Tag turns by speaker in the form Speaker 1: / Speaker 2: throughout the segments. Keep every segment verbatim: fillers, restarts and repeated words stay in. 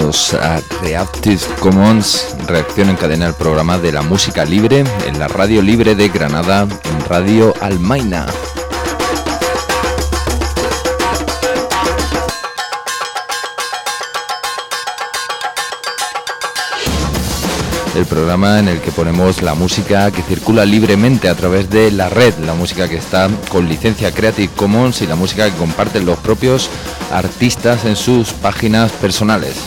Speaker 1: bienvenidos a Creative Commons, reacción en cadena al programa de la música libre en la Radio Libre de Granada, en Radio Almaina. El programa en el que ponemos la música que circula libremente a través de la red, la música que está con licencia Creative Commons y la música que comparten los propios artistas en sus páginas personales.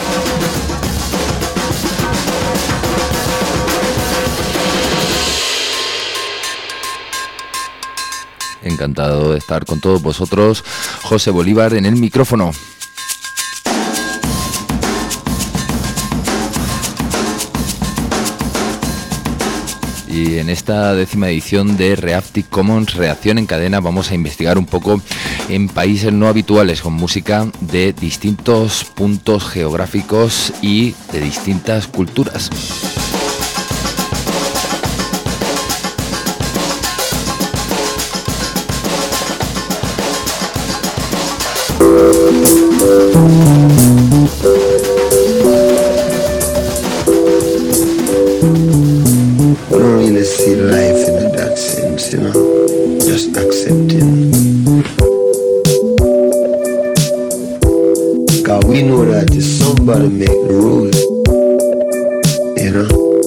Speaker 1: Encantado de estar con todos vosotros, José Bolívar en el micrófono. Y en esta décima edición de Creative Commons Reacción en Cadena vamos a investigar un poco en países no habituales con música de distintos puntos geográficos y de distintas culturas.
Speaker 2: See life in that sense, you know, just accepting. Cause we know that if somebody make the rules, you know,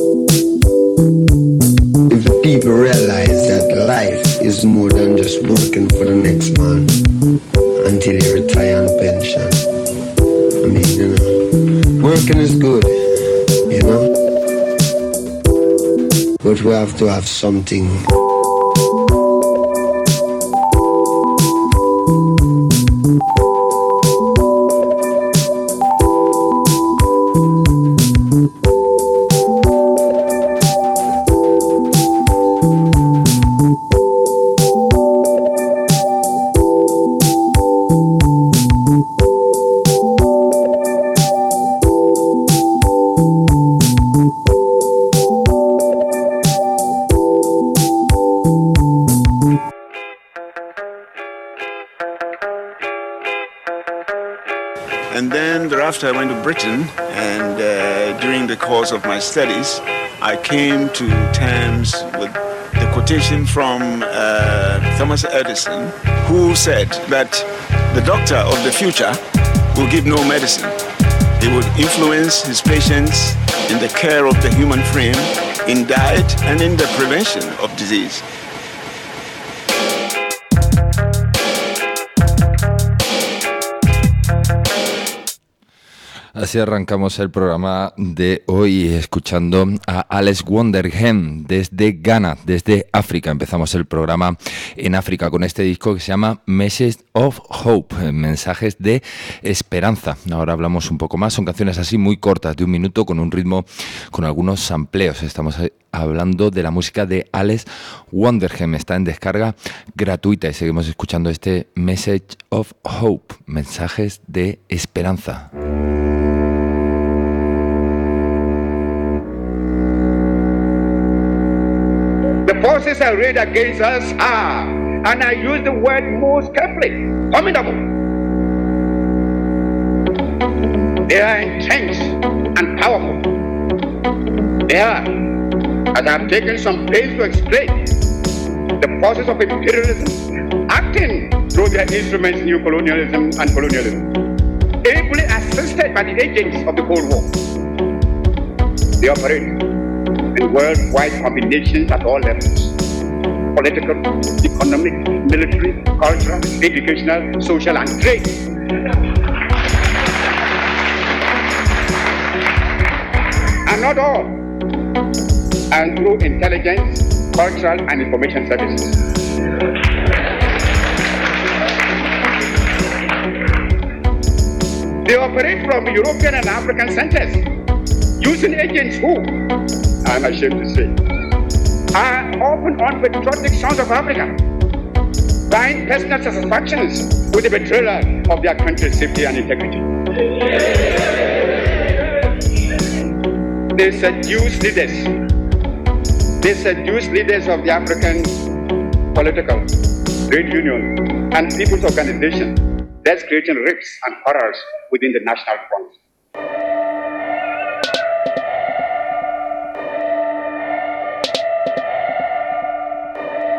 Speaker 2: if the people realize that life is more than just working for the next man until you retire on pension. I mean, you know, working is good, you know, but we have to have something.
Speaker 3: After I went to Britain, and uh, during the course of my studies, I came to terms with the quotation from uh, Thomas Edison, who said that the doctor of the future will give no medicine. He would influence his patients in the care of the human frame, in diet, and in the prevention of disease.
Speaker 1: Así arrancamos el programa de hoy escuchando a Alex Wondergem desde Ghana, desde África. Empezamos el programa en África con este disco que se llama Message of Hope, mensajes de esperanza. Ahora hablamos un poco más, son canciones así muy cortas, de un minuto, con un ritmo, con algunos sampleos. Estamos hablando de la música de Alex Wondergem, está en descarga gratuita y seguimos escuchando este Message of Hope, mensajes de esperanza.
Speaker 4: The forces arrayed against us are, and I use the word most carefully, formidable. They are intense and powerful. They are, as I have taken some pains to explain, the forces of imperialism acting through their instruments, new colonialism and colonialism, ably assisted by the agents of the Cold War. They operate in worldwide combinations at all levels: political, economic, military, cultural, educational, social, and trade. And not all, and through intelligence, cultural, and information services. They operate from European and African centers, using agents who, I'm ashamed to say, are often unpatriotic sons of Africa, buying personal satisfactions with the betrayal of their country's safety and integrity. They seduce leaders. They seduce leaders of the African political, trade union, and people's organization, thus creating rifts and quarrels within the national front.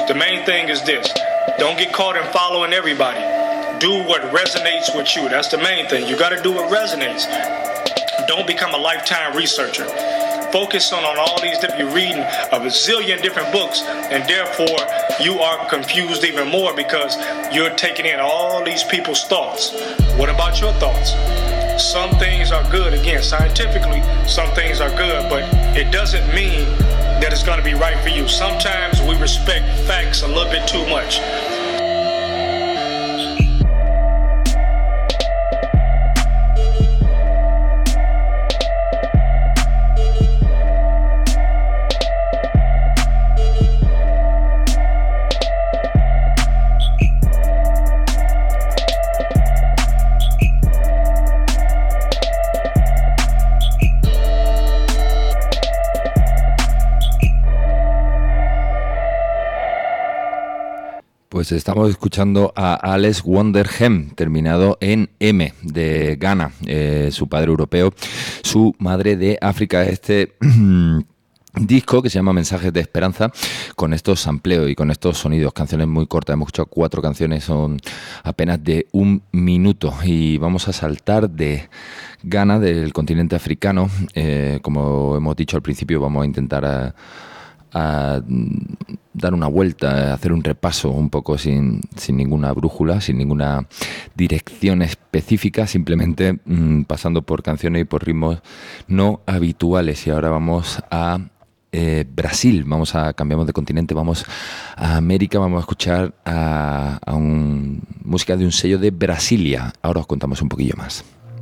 Speaker 5: The main thing is this. Don't get caught in following everybody. Do what resonates with you. That's the main thing. You got to do what resonates. Don't become a lifetime researcher. Focus on, on all these different, you're reading a bazillion different books, and therefore you are confused even more because you're taking in all these people's thoughts. What about your thoughts? Some things are good, again, scientifically, some things are good, but it doesn't mean that it's going to be right for you. Sometimes we respect facts a little bit too much.
Speaker 1: Pues estamos escuchando a Alex Wonderhem, terminado en M, de Ghana, eh, su padre europeo, su madre de África. Este disco que se llama Mensajes de Esperanza, con estos sampleos y con estos sonidos, canciones muy cortas. Hemos escuchado cuatro canciones, son apenas de un minuto, y vamos a saltar de Ghana, del continente africano. Eh, como hemos dicho al principio, vamos a intentar a, a dar una vuelta, a hacer un repaso un poco sin, sin ninguna brújula, sin ninguna dirección específica, simplemente mmm, pasando por canciones y por ritmos no habituales. Y ahora vamos a eh, Brasil, vamos a cambiamos de continente, vamos a América, vamos a escuchar a, a un, música de un sello de Brasilia. Ahora os contamos un poquillo más.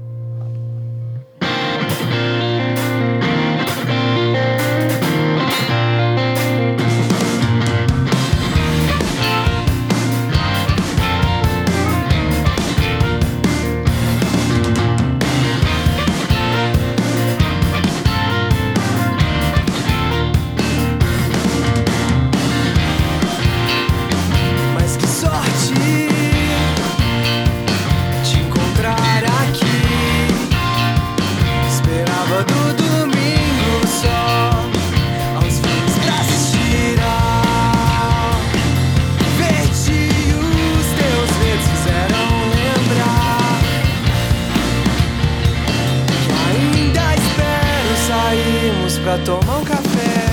Speaker 6: Pra tomar um café.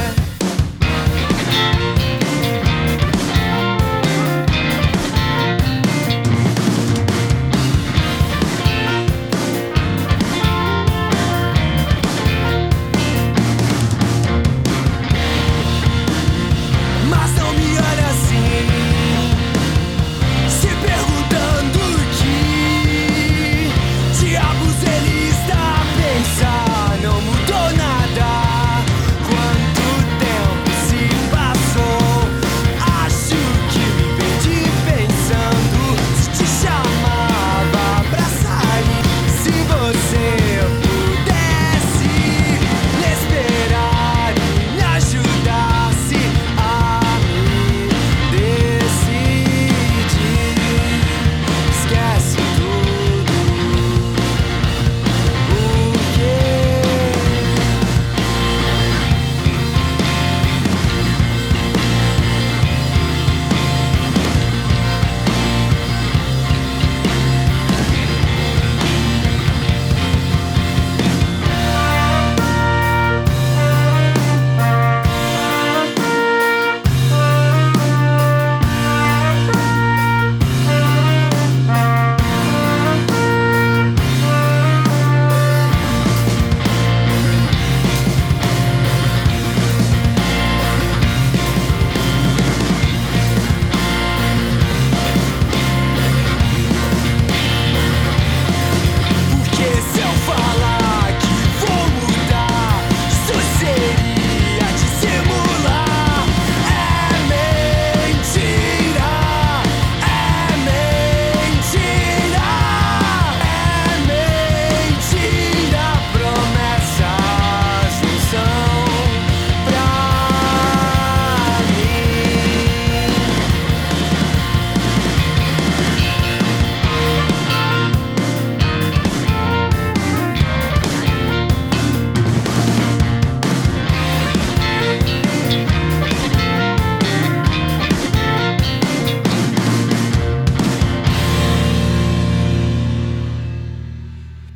Speaker 6: Mas não me olha assim, se perguntando que diabos ele está a pensar. Não mudou nada.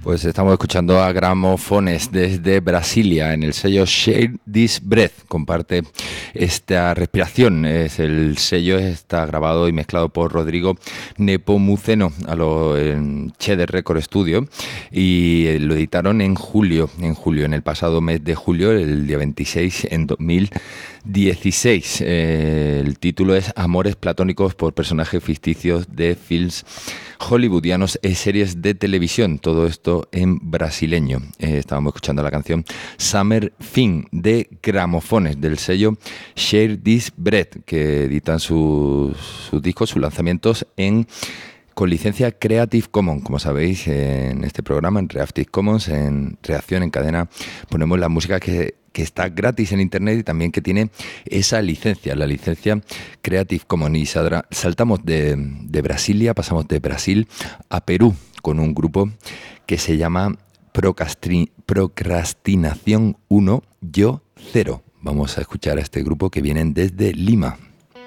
Speaker 1: Pues estamos escuchando a Gramofones desde Brasilia en el sello Share This Breath. Comparte esta respiración. Es el sello está grabado y mezclado por Rodrigo Nepomuceno a lo en Cheddar Record Studio y lo editaron en julio, en julio, en el pasado mes de julio, el día veintiséis en dos mil dieciséis. Eh, el título es Amores platónicos por personajes ficticios de films hollywoodianos y series de televisión. Todo esto en brasileño. Eh, estábamos escuchando la canción Summer Thing de Gramofones del sello Share This Breath, que editan sus, sus discos, sus lanzamientos en con licencia Creative Commons. Como sabéis, en este programa, en Creative Commons, en Reacción en Cadena, ponemos la música que que está gratis en internet y también que tiene esa licencia, la licencia Creative Commons. Y saltamos de, de Brasilia, pasamos de Brasil a Perú con un grupo que se llama Procrastri- Procrastinación uno, Yo cero. Vamos a escuchar a este grupo que vienen desde Lima.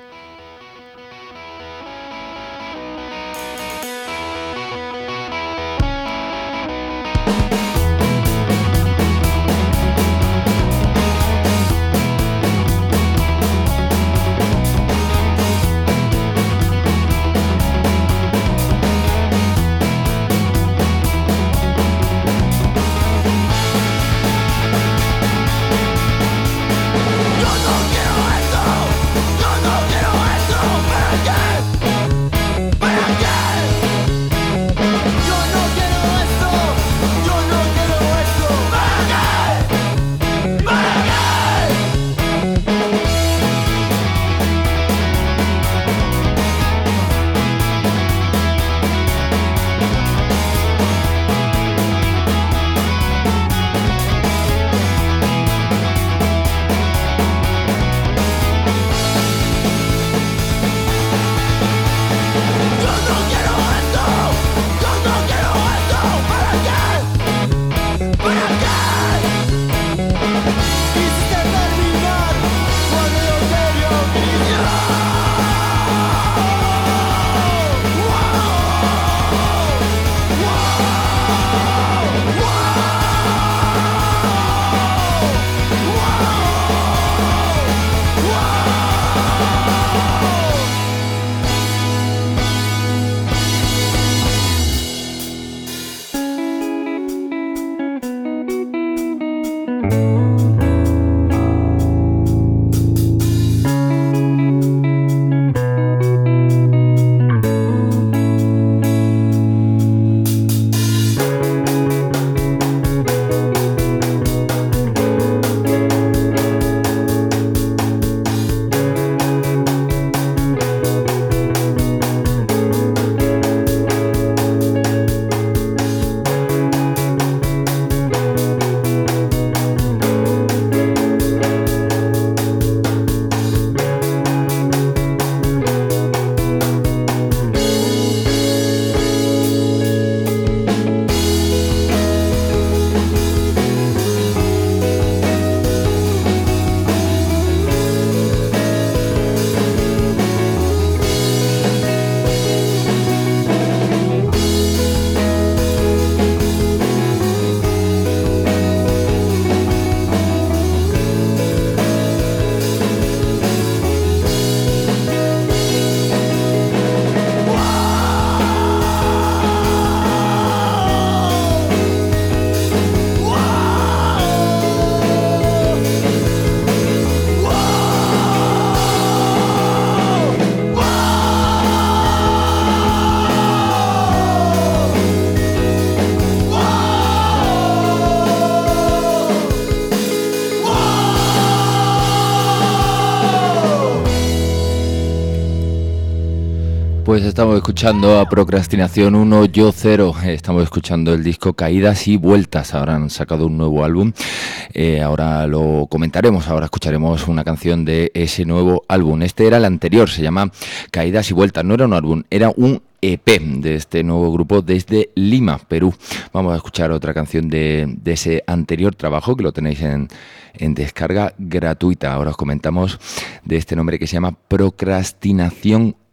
Speaker 1: Pues estamos escuchando a Procrastinación uno, Yo cero. Estamos escuchando el disco Caídas y Vueltas. Ahora han sacado un nuevo álbum. Eh, ahora lo comentaremos. Ahora escucharemos una canción de ese nuevo álbum. Este era el anterior. Se llama Caídas y Vueltas. No era un álbum, era un E P de este nuevo grupo desde Lima, Perú. Vamos a escuchar otra canción de, de ese anterior trabajo que lo tenéis en, en descarga gratuita. Ahora os comentamos de este nombre que se llama Procrastinación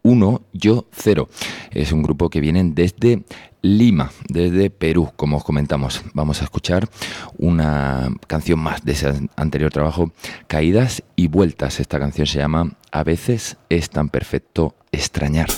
Speaker 1: uno, Yo cero. Es un grupo que vienen desde Lima, desde Perú, como os comentamos. Vamos a escuchar una canción más de ese anterior trabajo, Caídas y Vueltas. Esta canción se llama A veces es tan perfecto extrañar.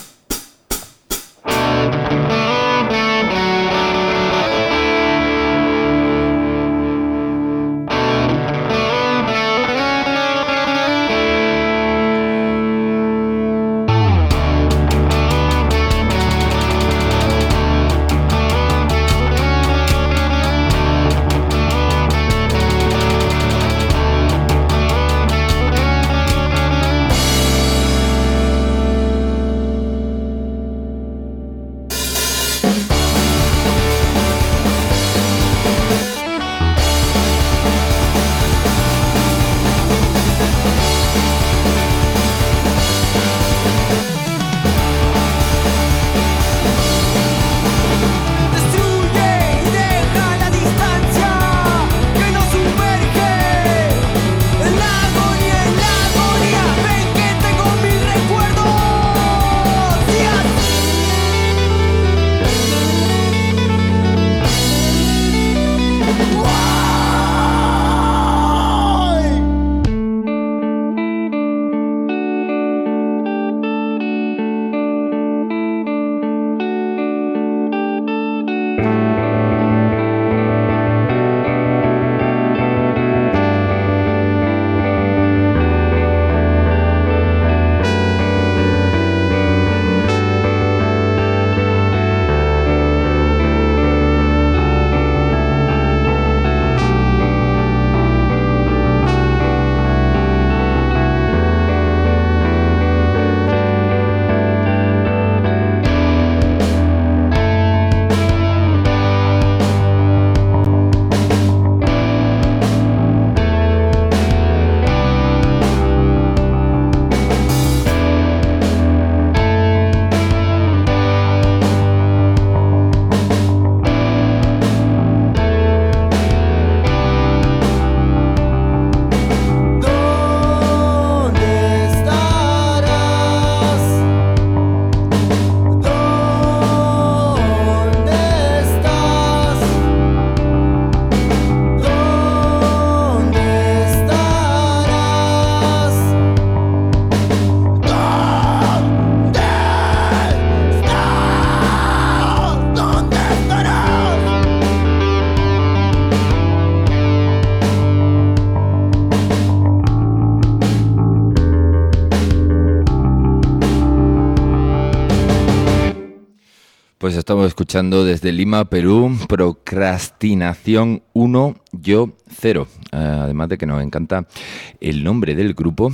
Speaker 1: Pues estamos escuchando desde Lima, Perú, Procrastinación uno, Yo cero. Uh, además de que nos encanta el nombre del grupo,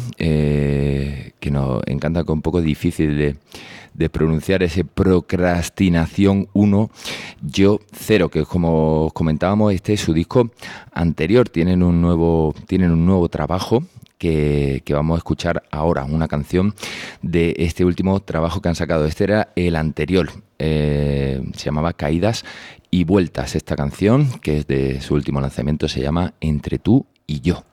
Speaker 1: eh, que nos encanta, con un poco difícil de, de pronunciar, ese Procrastinación uno, Yo cero, que como os comentábamos, este es su disco anterior. Tienen un nuevo, tienen un nuevo trabajo Que, que vamos a escuchar ahora, una canción de este último trabajo que han sacado. Este era el anterior, eh, se llamaba Caídas y Vueltas. Esta canción, que es de su último lanzamiento, se llama Entre tú y yo.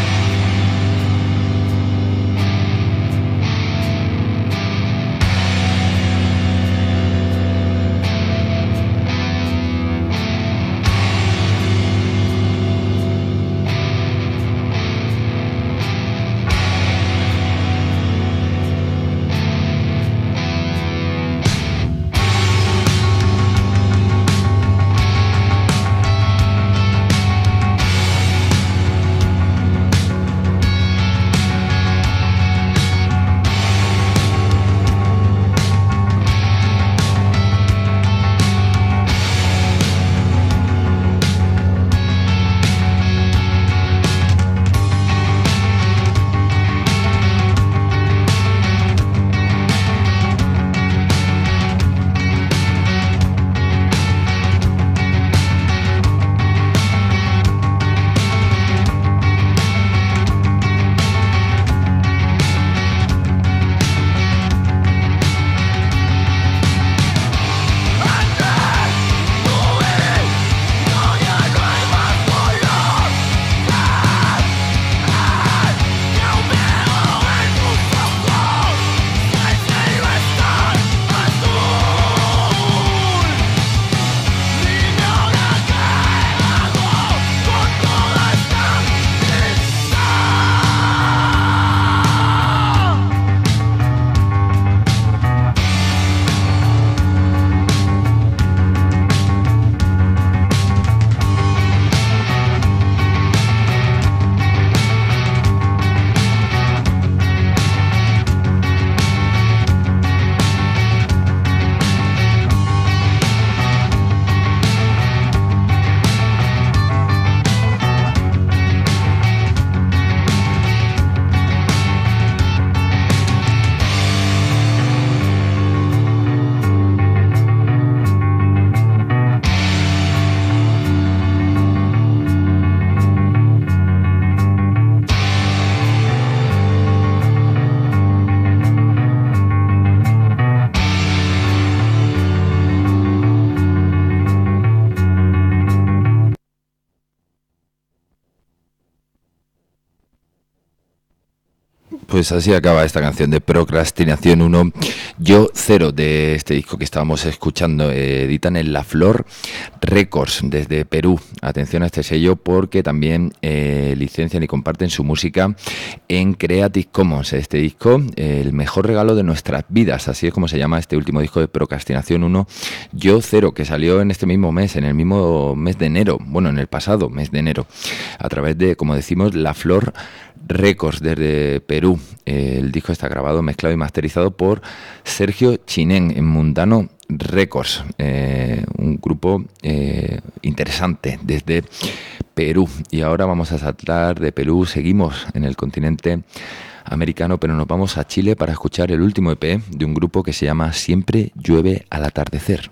Speaker 6: Thank
Speaker 1: Pues así acaba esta canción de Procrastinación uno. Yo Cero, de este disco que estábamos escuchando, eh, editan en La Flor Records desde Perú. Atención a este sello porque también eh, licencian y comparten su música en Creative Commons. Este disco, eh, el mejor regalo de nuestras vidas, así es como se llama este último disco de Procrastinación uno, Yo Cero, que salió en este mismo mes, en el mismo mes de enero, bueno, en el pasado mes de enero, a través de, como decimos, La Flor Records desde Perú. Eh, el disco está grabado, mezclado y masterizado por Sergio Chinén en Mundano Records, eh, un grupo eh, interesante desde Perú. Y ahora vamos a saltar de Perú, seguimos en el continente americano, pero nos vamos a Chile para escuchar el último E P de un grupo que se llama Siempre Llueve al Atardecer.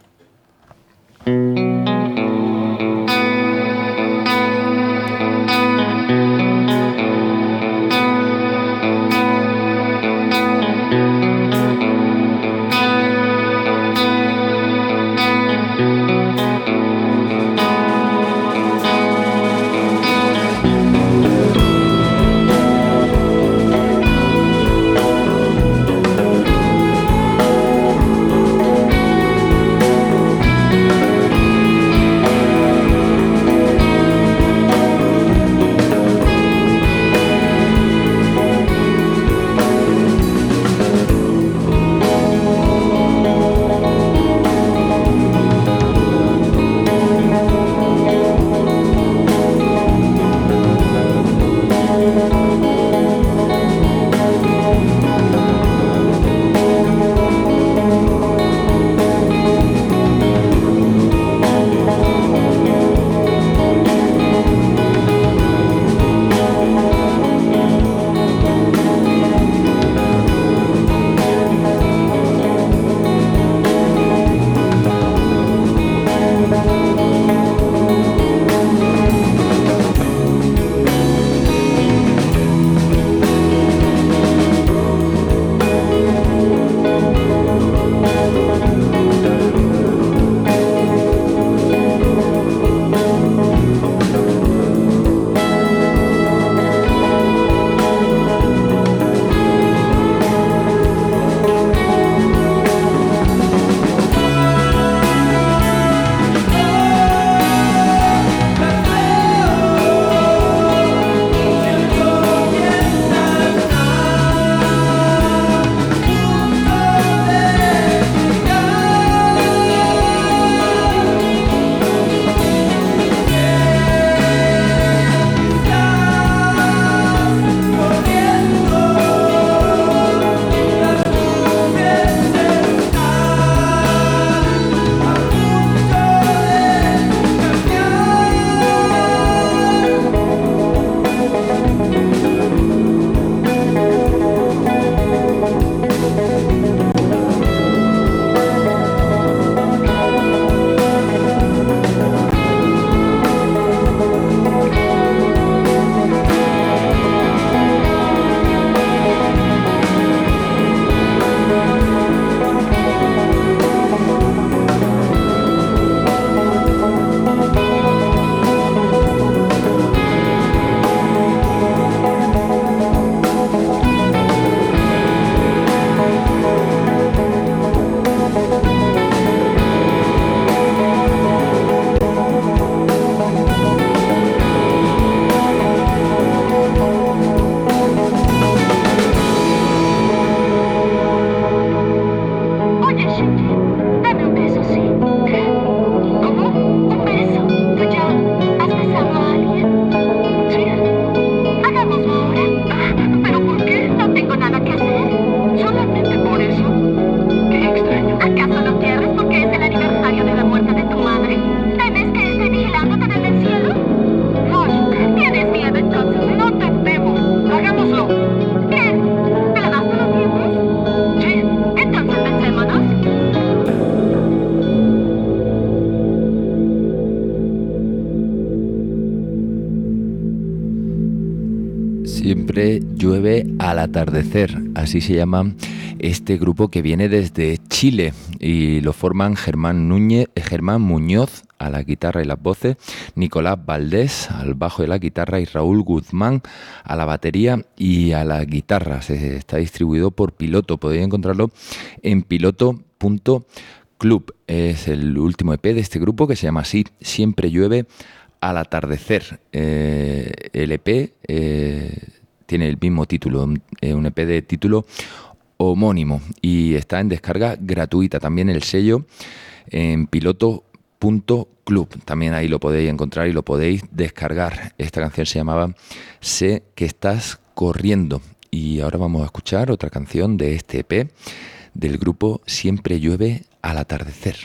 Speaker 1: Siempre llueve al atardecer, así se llama este grupo que viene desde Chile. Chile y lo forman Germán Núñez, Germán Muñoz a la guitarra y las voces, Nicolás Valdés al bajo y la guitarra y Raúl Guzmán a la batería y a la guitarra. Se está distribuido por Piloto, podéis encontrarlo en piloto punto club. Es el último E P de este grupo que se llama así, Siempre llueve al atardecer. Eh, el E P eh, tiene el mismo título, un, un E P de título homónimo y está en descarga gratuita. También el sello en piloto punto club, también ahí lo podéis encontrar y lo podéis descargar. Esta canción se llamaba Sé que estás corriendo y ahora vamos a escuchar otra canción de este E P del grupo Siempre llueve al atardecer.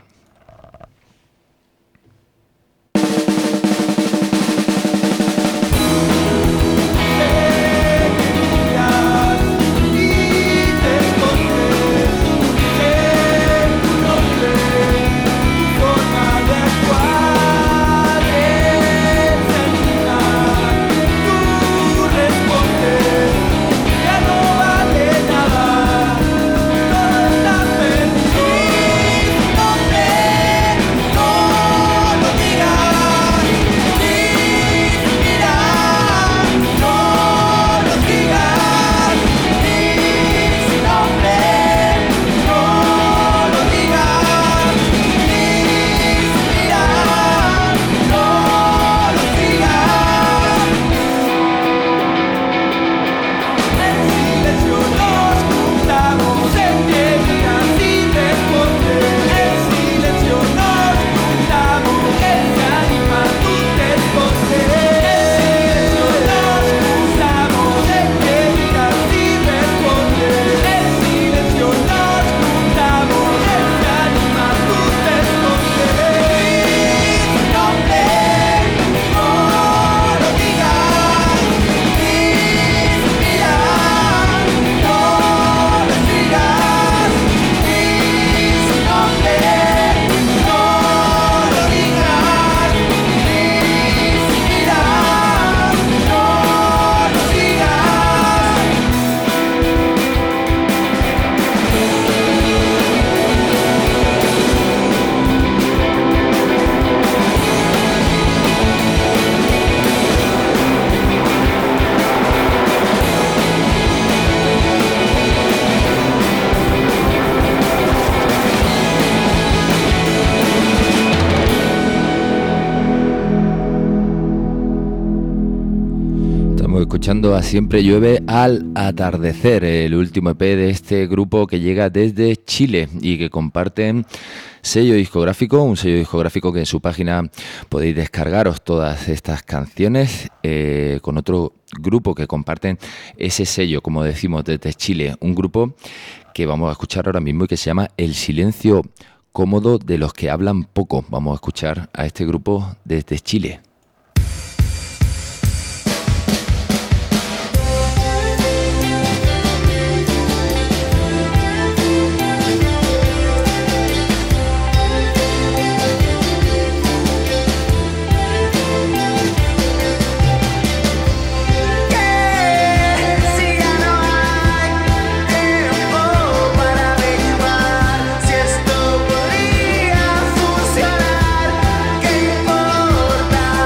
Speaker 1: Escuchando a Siempre llueve al atardecer, el último E P de este grupo que llega desde Chile y que comparten sello discográfico, un sello discográfico que en su página podéis descargaros todas estas canciones eh, con otro grupo que comparten ese sello, como decimos, desde Chile, un grupo que vamos a escuchar ahora mismo y que se llama El Silencio Cómodo de los que hablan poco. Vamos a escuchar a este grupo desde Chile.
Speaker 6: Si esto podría funcionar, ¿qué importa?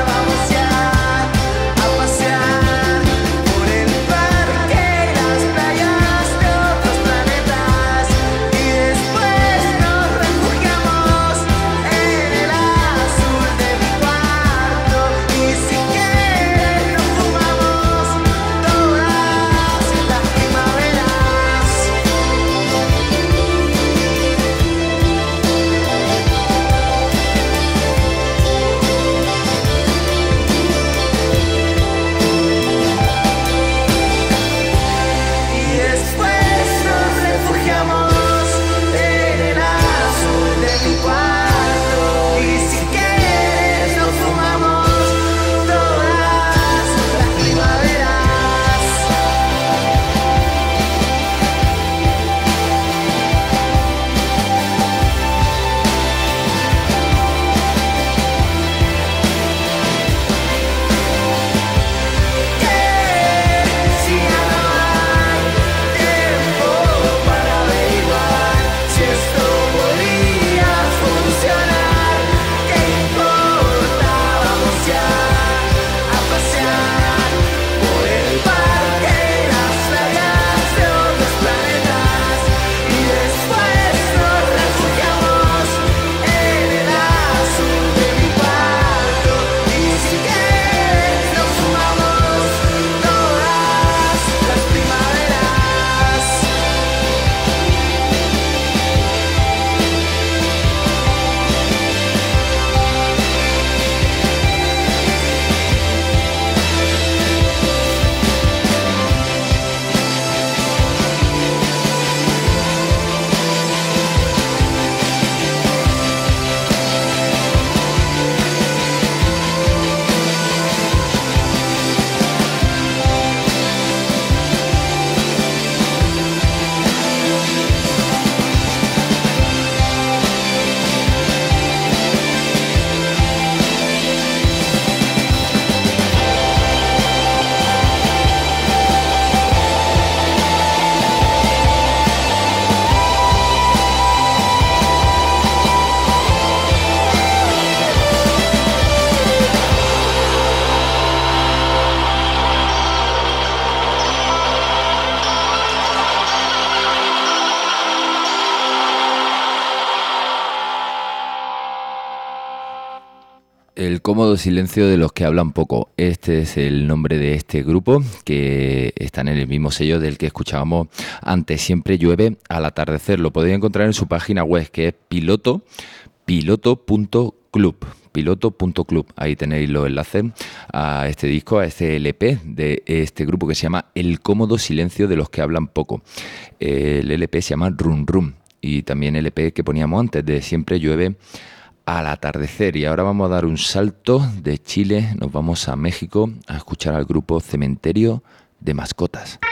Speaker 1: El cómodo silencio de los que hablan poco. Este es el nombre de este grupo que están en el mismo sello del que escuchábamos antes. Siempre llueve al atardecer. Lo podéis encontrar en su página web, que es piloto, piloto punto club. piloto punto club. Ahí tenéis los enlaces a este disco, a este L P de este grupo que se llama El cómodo silencio de los que hablan poco. El L P se llama Rum Rum, y también el L P que poníamos antes de Siempre llueve al atardecer. Y ahora vamos a dar un salto de Chile, nos vamos a México a escuchar al grupo Cementerio de Mascotas.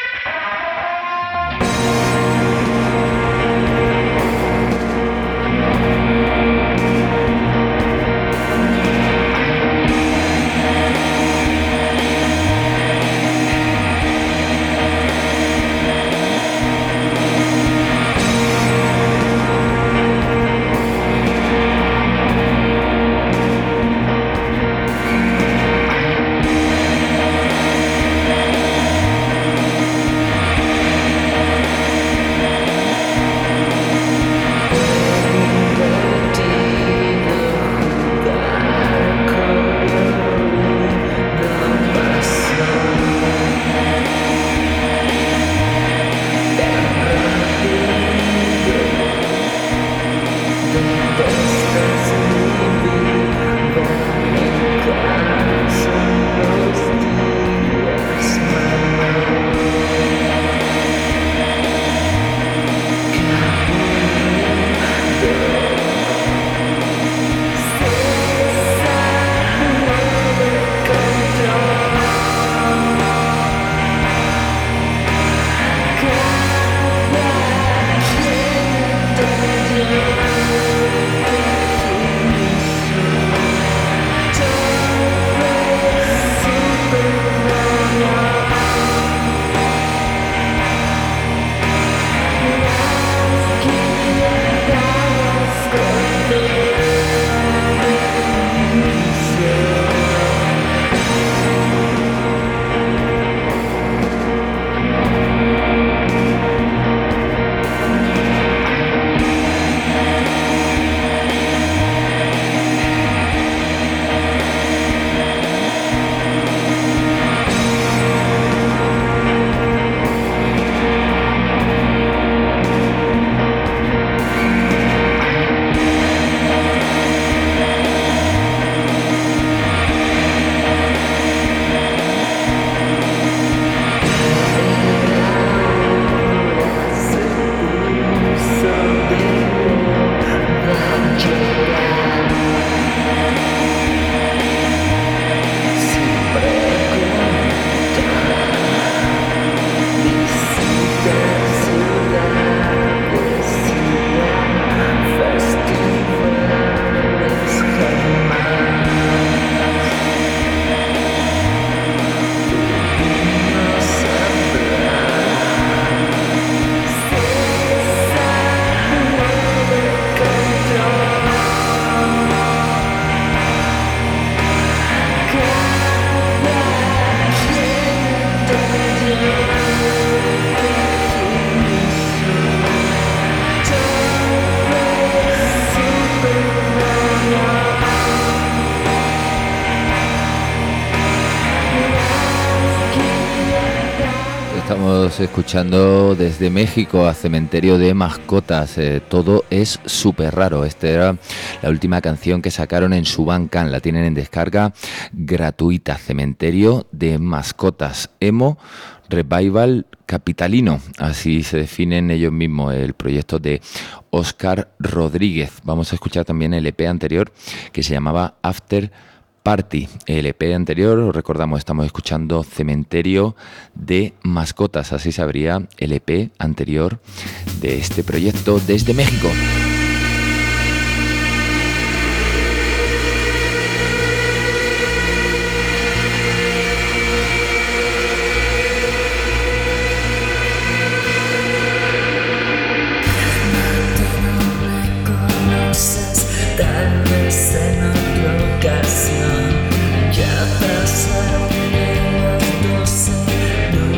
Speaker 1: Estamos escuchando desde México a Cementerio de Mascotas. Eh, todo es súper raro. Esta era la última canción que sacaron en su Bandcamp. La tienen en descarga gratuita. Cementerio de Mascotas. Emo Revival Capitalino. Así se definen ellos mismos, el proyecto de Óscar Rodríguez. Vamos a escuchar también el E P anterior que se llamaba After Party. El E P anterior, os recordamos, estamos escuchando Cementerio de Mascotas, así se abría el E P anterior de este proyecto desde México.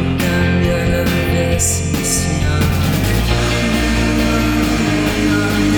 Speaker 7: Nunca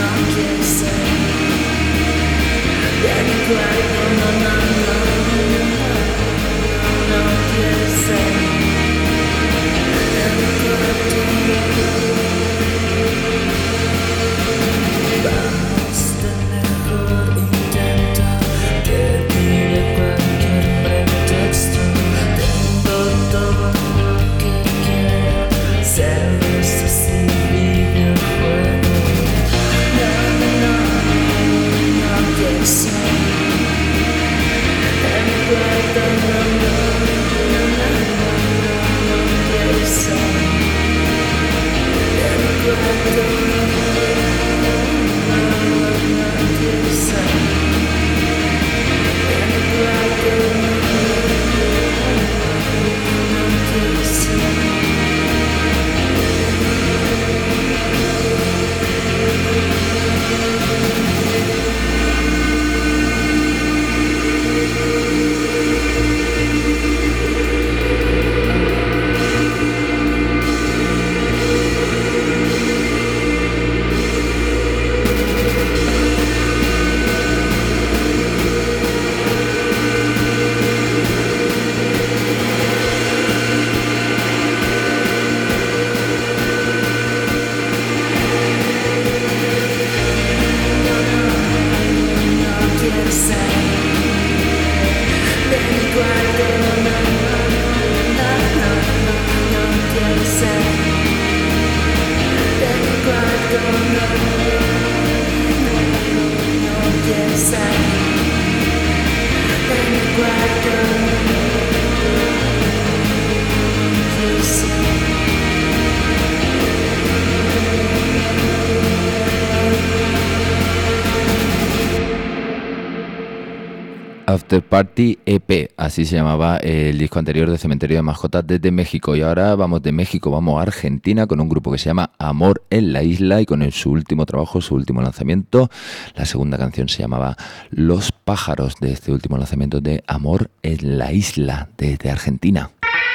Speaker 1: After Party E P, así se llamaba el disco anterior de Cementerio de Mascotas desde México. Y ahora vamos de México, vamos a Argentina con un grupo que se llama Amor en la Isla y con el, su último trabajo, su último lanzamiento. La segunda canción se llamaba Los Pájaros, de este último lanzamiento de Amor en la Isla desde Argentina.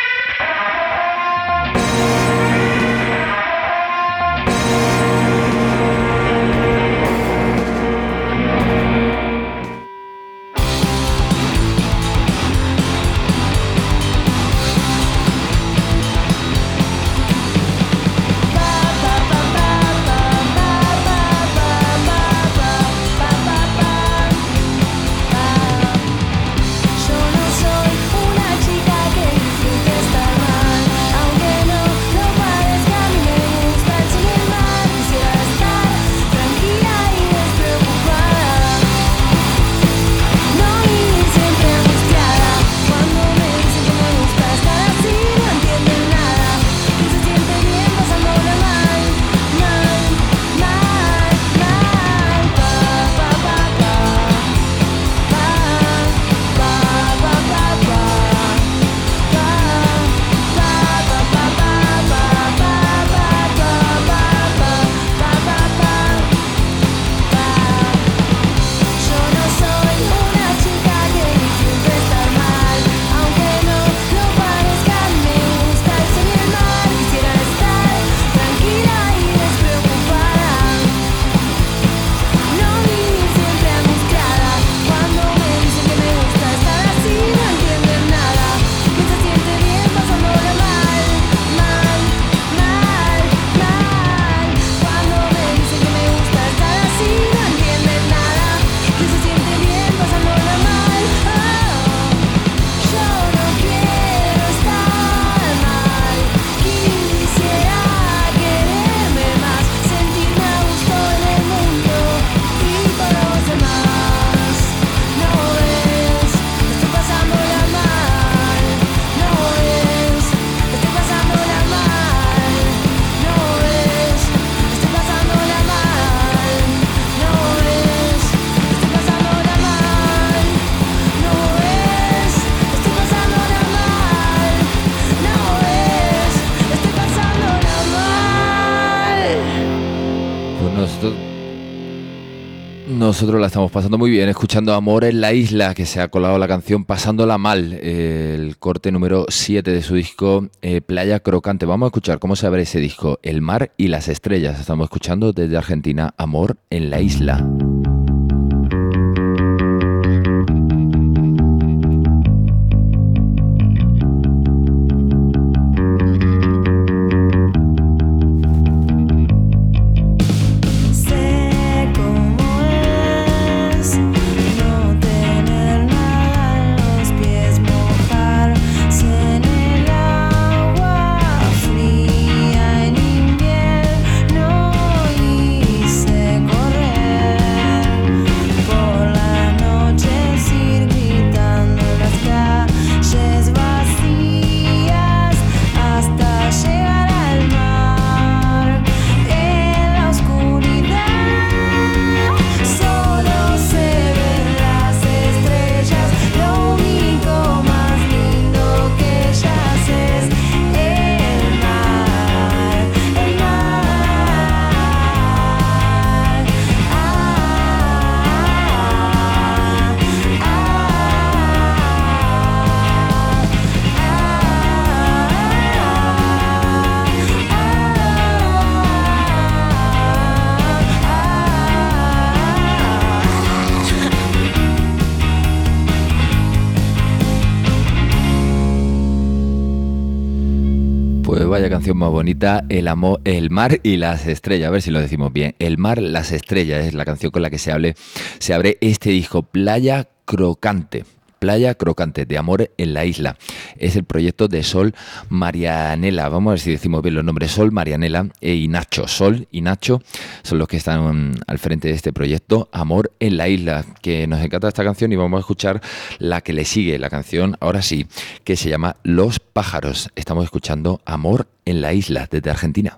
Speaker 1: Nosotros la estamos pasando muy bien escuchando Amor en la Isla, que se ha colado la canción Pasándola Mal, eh, el corte número siete de su disco eh, Playa Crocante. Vamos a escuchar cómo se abre ese disco, El mar y las estrellas. Estamos escuchando desde Argentina Amor en la Isla. Vaya canción más bonita, el amor, el mar y las estrellas, a ver si lo decimos bien. El mar, las estrellas es la canción con la que se abre, se abre este disco, Playa Crocante. Playa Crocante, de Amor en la Isla. Es el proyecto de Sol Marianela. Vamos a ver si decimos bien los nombres. Sol Marianela y Nacho. Sol y Nacho son los que están al frente de este proyecto, Amor en la Isla, que nos encanta esta canción y vamos a escuchar la que le sigue, la canción, ahora sí, que se llama Los Pájaros. Estamos escuchando Amor en la Isla desde Argentina.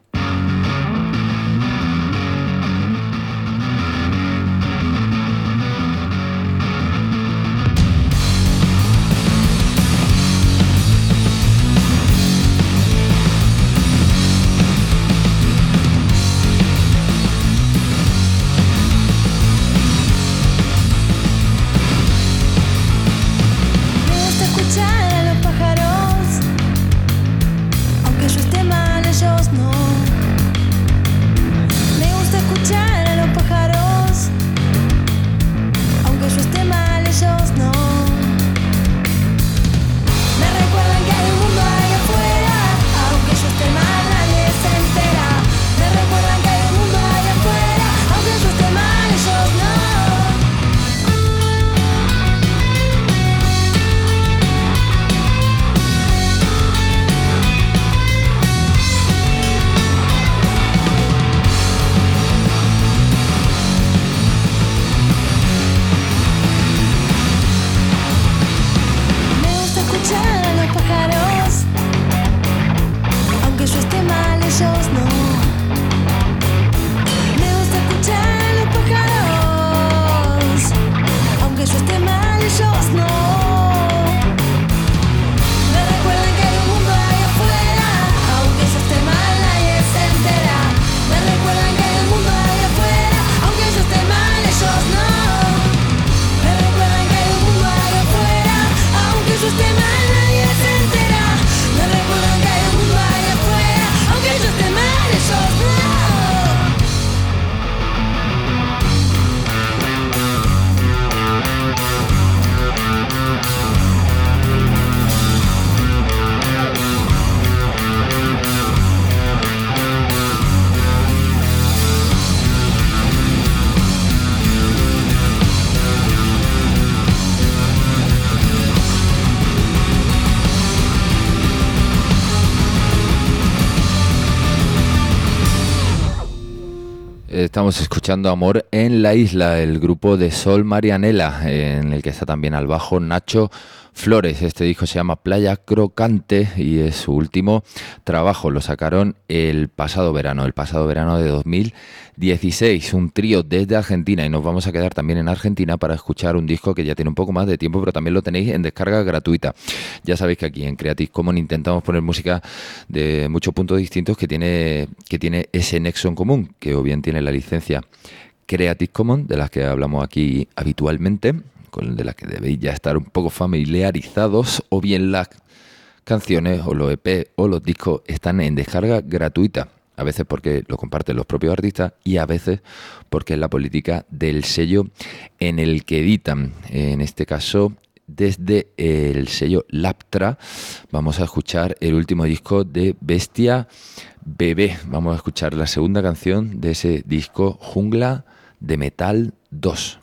Speaker 1: Estamos escuchando Amor en la Isla, el grupo de Sol Marianela, en el que está también al bajo Nacho Flores. Este disco se llama Playa Crocante y es su último trabajo. Lo sacaron el pasado verano, el pasado verano de dos mil dieciséis. Un trío desde Argentina, y nos vamos a quedar también en Argentina para escuchar un disco que ya tiene un poco más de tiempo, pero también lo tenéis en descarga gratuita. Ya sabéis que aquí en Creative Commons intentamos poner música de muchos puntos distintos que tiene, que tiene ese nexo en común, que o bien tiene la licencia Creative Commons, de las que hablamos aquí habitualmente, con de las que debéis ya estar un poco familiarizados, o bien las canciones o los E P o los discos están en descarga gratuita, a veces porque lo comparten los propios artistas y a veces porque es la política del sello en el que editan. En este caso, desde el sello Laptra, vamos a escuchar el último disco de Bestia Bebé. Vamos a escuchar la segunda canción de ese disco, Jungla de Metal dos.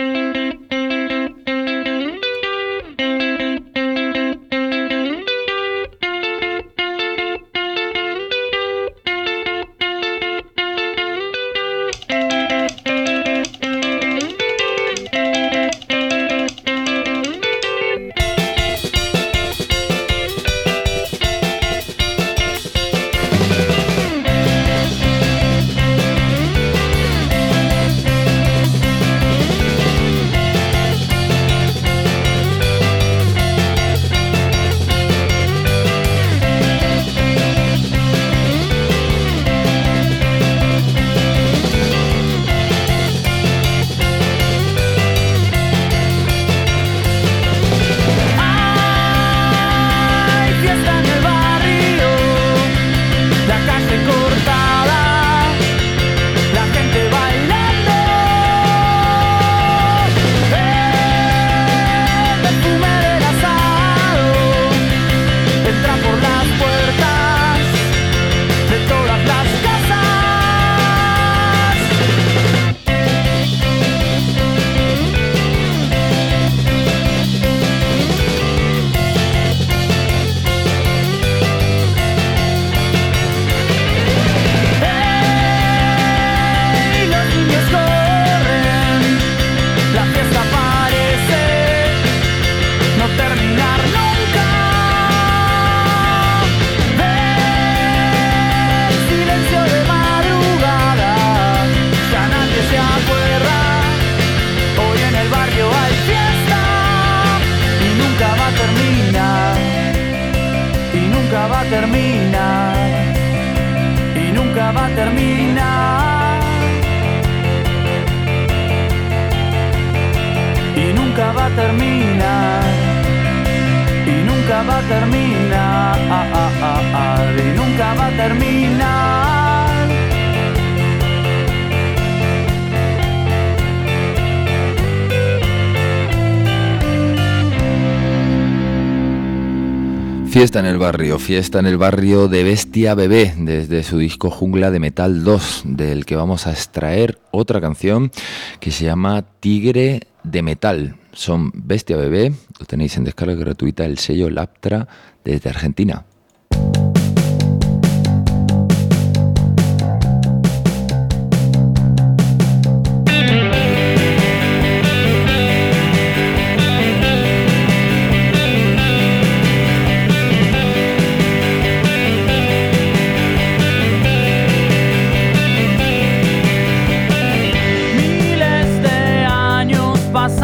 Speaker 1: Fiesta en el barrio, fiesta en el barrio de Bestia Bebé, desde su disco Jungla de Metal dos, del que vamos a extraer otra canción que se llama Tigre de Metal. Son Bestia Bebé, lo tenéis en descarga gratuita, el sello Laptra desde Argentina.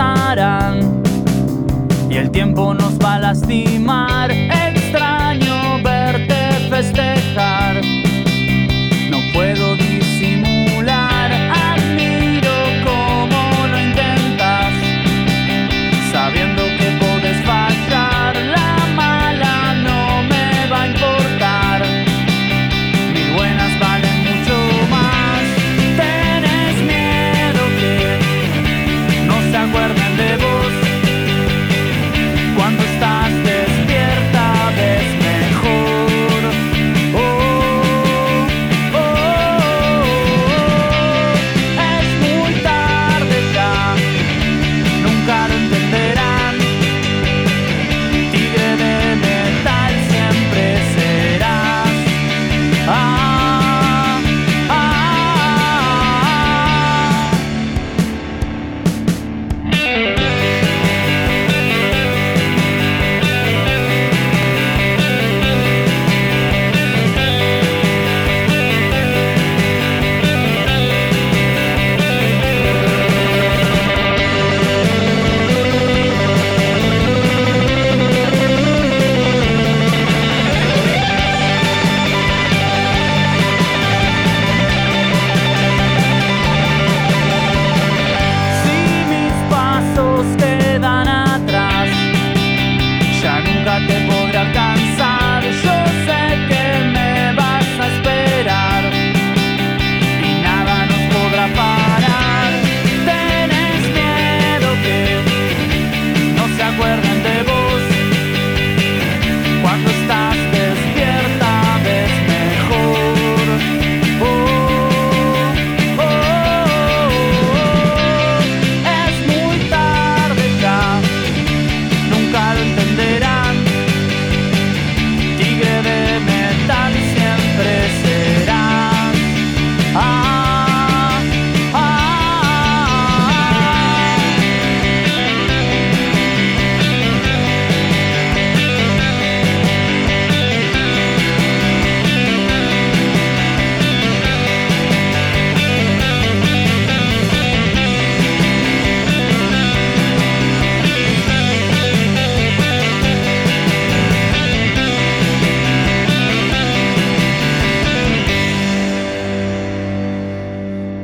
Speaker 7: Y el tiempo nos va a lastimar. Extraño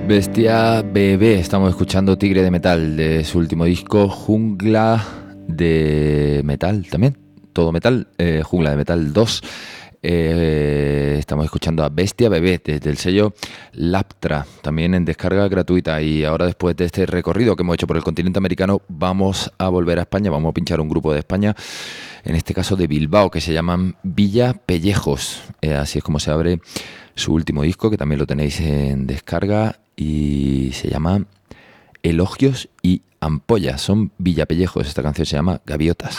Speaker 1: Bestia Bebé, estamos escuchando Tigre de Metal de su último disco, Jungla de Metal también, todo metal, eh, Jungla de Metal dos. Eh, estamos escuchando a Bestia Bebé desde el sello Laptra, también en descarga gratuita. Y ahora, después de este recorrido que hemos hecho por el continente americano, vamos a volver a España. Vamos a pinchar un grupo de España, en este caso de Bilbao, que se llaman Villa Pellejos. Eh, así es como se abre su último disco, que también lo tenéis en descarga, y se llama Elogios y Ampollas. Son Villa Pellejos. Esta canción se llama Gaviotas.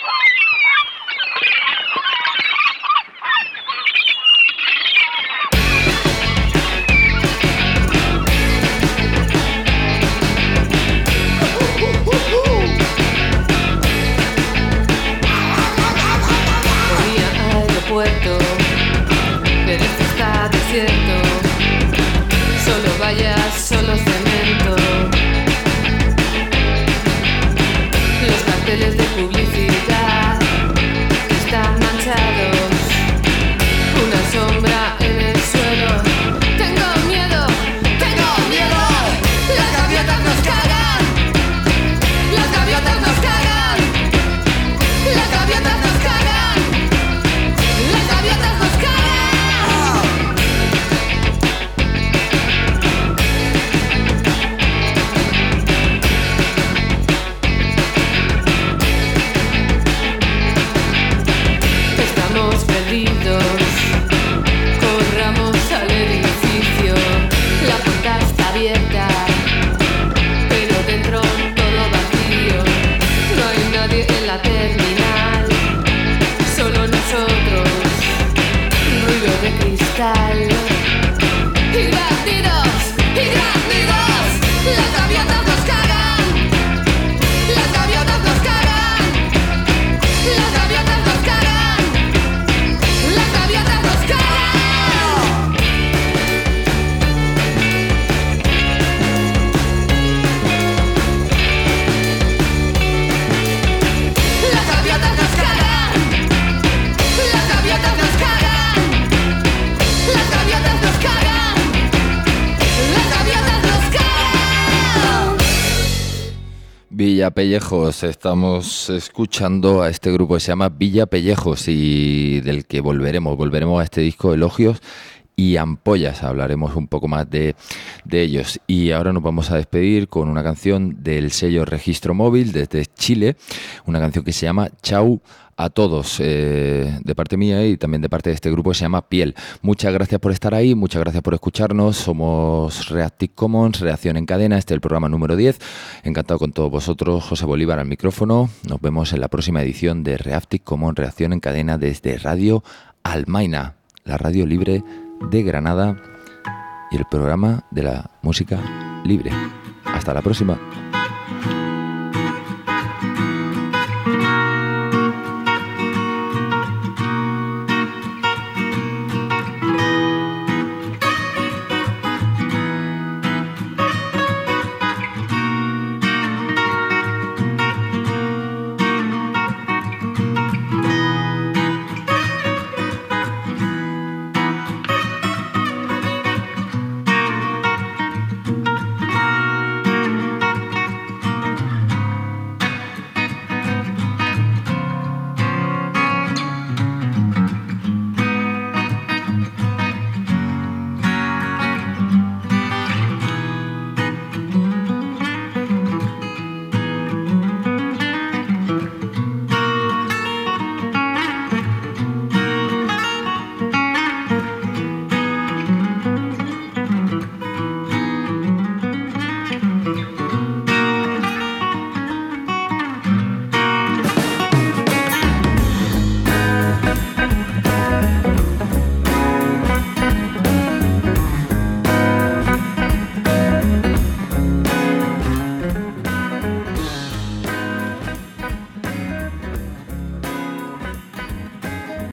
Speaker 7: Solo cemento. Los carteles de publicidad están manchados. Una sombra en el suelo. Tengo miedo, tengo miedo. Las gaviotas nos cagan. Las gaviotas nos cagan. Las gaviotas nos cagan. Las gaviotas nos cagan. Corramos al edificio, la puerta está abierta, pero dentro todo vacío. No hay nadie en la terminal, solo nosotros, ruido de cristal. Y grandidos, y grandidos, las gaviotas nos cagan, las gaviotas nos cagan, las gaviotas nos cagan.
Speaker 1: Villa Pellejos, estamos escuchando a este grupo que se llama Villa Pellejos y del que volveremos, volveremos a este disco Elogios y Ampollas, hablaremos un poco más de, de ellos. Y ahora nos vamos a despedir con una canción del sello Registro Móvil desde Chile, una canción que se llama Chau a todos, eh, de parte mía y también de parte de este grupo que se llama Piel. Muchas gracias por estar ahí, muchas gracias por escucharnos. Somos Reactive Commons, Reacción en Cadena, este es el programa número diez. Encantado con todos vosotros, José Bolívar al micrófono. Nos vemos en la próxima edición de Reactive Commons, Reacción en Cadena desde Radio Almaina, la radio libre de Granada y el programa de la música libre. Hasta la próxima.